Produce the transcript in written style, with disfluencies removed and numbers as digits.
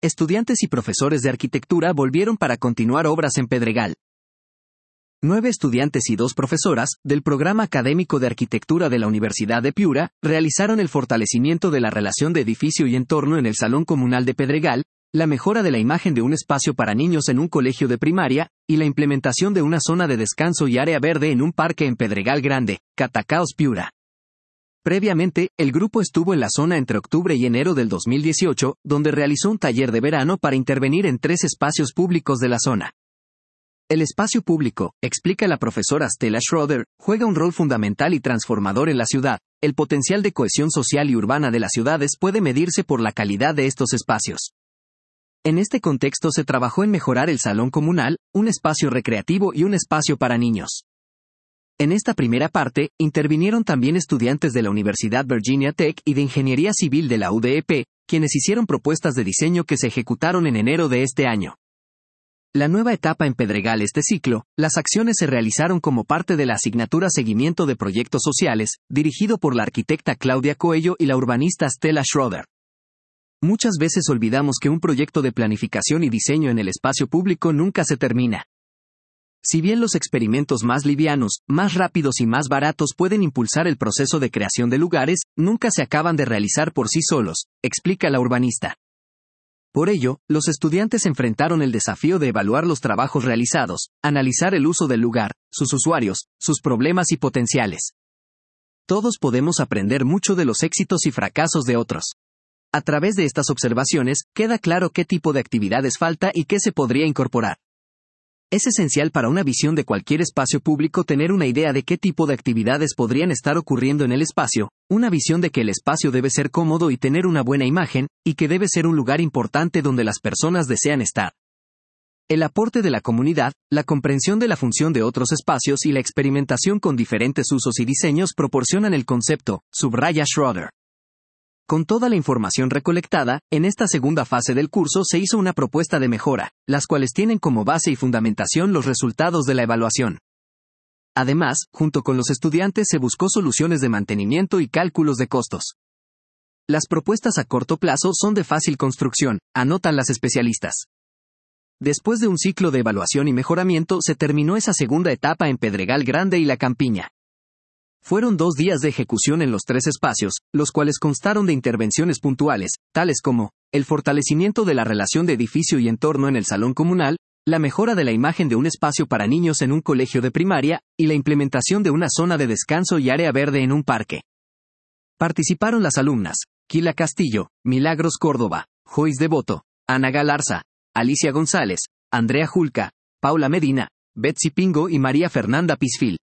estudiantes y profesores de arquitectura volvieron para continuar obras en Pedregal. 9 estudiantes y 2 profesoras, del programa académico de arquitectura de la Universidad de Piura, realizaron el fortalecimiento de la relación de edificio y entorno en el Salón Comunal de Pedregal, la mejora de la imagen de un espacio para niños en un colegio de primaria, y la implementación de una zona de descanso y área verde en un parque en Pedregal Grande, Catacaos, Piura. Previamente, el grupo estuvo en la zona entre octubre y enero del 2018, donde realizó un taller de verano para intervenir en 3 espacios públicos de la zona. El espacio público, explica la profesora Stella Schroeder, juega un rol fundamental y transformador en la ciudad. El potencial de cohesión social y urbana de las ciudades puede medirse por la calidad de estos espacios. En este contexto se trabajó en mejorar el salón comunal, un espacio recreativo y un espacio para niños. En esta primera parte, intervinieron también estudiantes de la Universidad Virginia Tech y de Ingeniería Civil de la UDEP, quienes hicieron propuestas de diseño que se ejecutaron en enero de este año. La nueva etapa en Pedregal este ciclo, las acciones se realizaron como parte de la asignatura Seguimiento de Proyectos Sociales, dirigido por la arquitecta Claudia Coello y la urbanista Stella Schroeder. Muchas veces olvidamos que un proyecto de planificación y diseño en el espacio público nunca se termina. Si bien los experimentos más livianos, más rápidos y más baratos pueden impulsar el proceso de creación de lugares, nunca se acaban de realizar por sí solos, explica la urbanista. Por ello, los estudiantes enfrentaron el desafío de evaluar los trabajos realizados, analizar el uso del lugar, sus usuarios, sus problemas y potenciales. Todos podemos aprender mucho de los éxitos y fracasos de otros. A través de estas observaciones, queda claro qué tipo de actividades falta y qué se podría incorporar. Es esencial para una visión de cualquier espacio público tener una idea de qué tipo de actividades podrían estar ocurriendo en el espacio, una visión de que el espacio debe ser cómodo y tener una buena imagen, y que debe ser un lugar importante donde las personas desean estar. El aporte de la comunidad, la comprensión de la función de otros espacios y la experimentación con diferentes usos y diseños proporcionan el concepto, subraya Schroeder. Con toda la información recolectada, en esta segunda fase del curso se hizo una propuesta de mejora, las cuales tienen como base y fundamentación los resultados de la evaluación. Además, junto con los estudiantes se buscó soluciones de mantenimiento y cálculos de costos. Las propuestas a corto plazo son de fácil construcción, anotan las especialistas. Después de un ciclo de evaluación y mejoramiento se terminó esa segunda etapa en Pedregal Grande y La Campiña. Fueron 2 días de ejecución en los 3 espacios, los cuales constaron de intervenciones puntuales, tales como, el fortalecimiento de la relación de edificio y entorno en el salón comunal, la mejora de la imagen de un espacio para niños en un colegio de primaria, y la implementación de una zona de descanso y área verde en un parque. Participaron las alumnas, Kila Castillo, Milagros Córdoba, Joyce Devoto, Ana Galarza, Alicia González, Andrea Julca, Paula Medina, Betsy Pingo y María Fernanda Pisfil.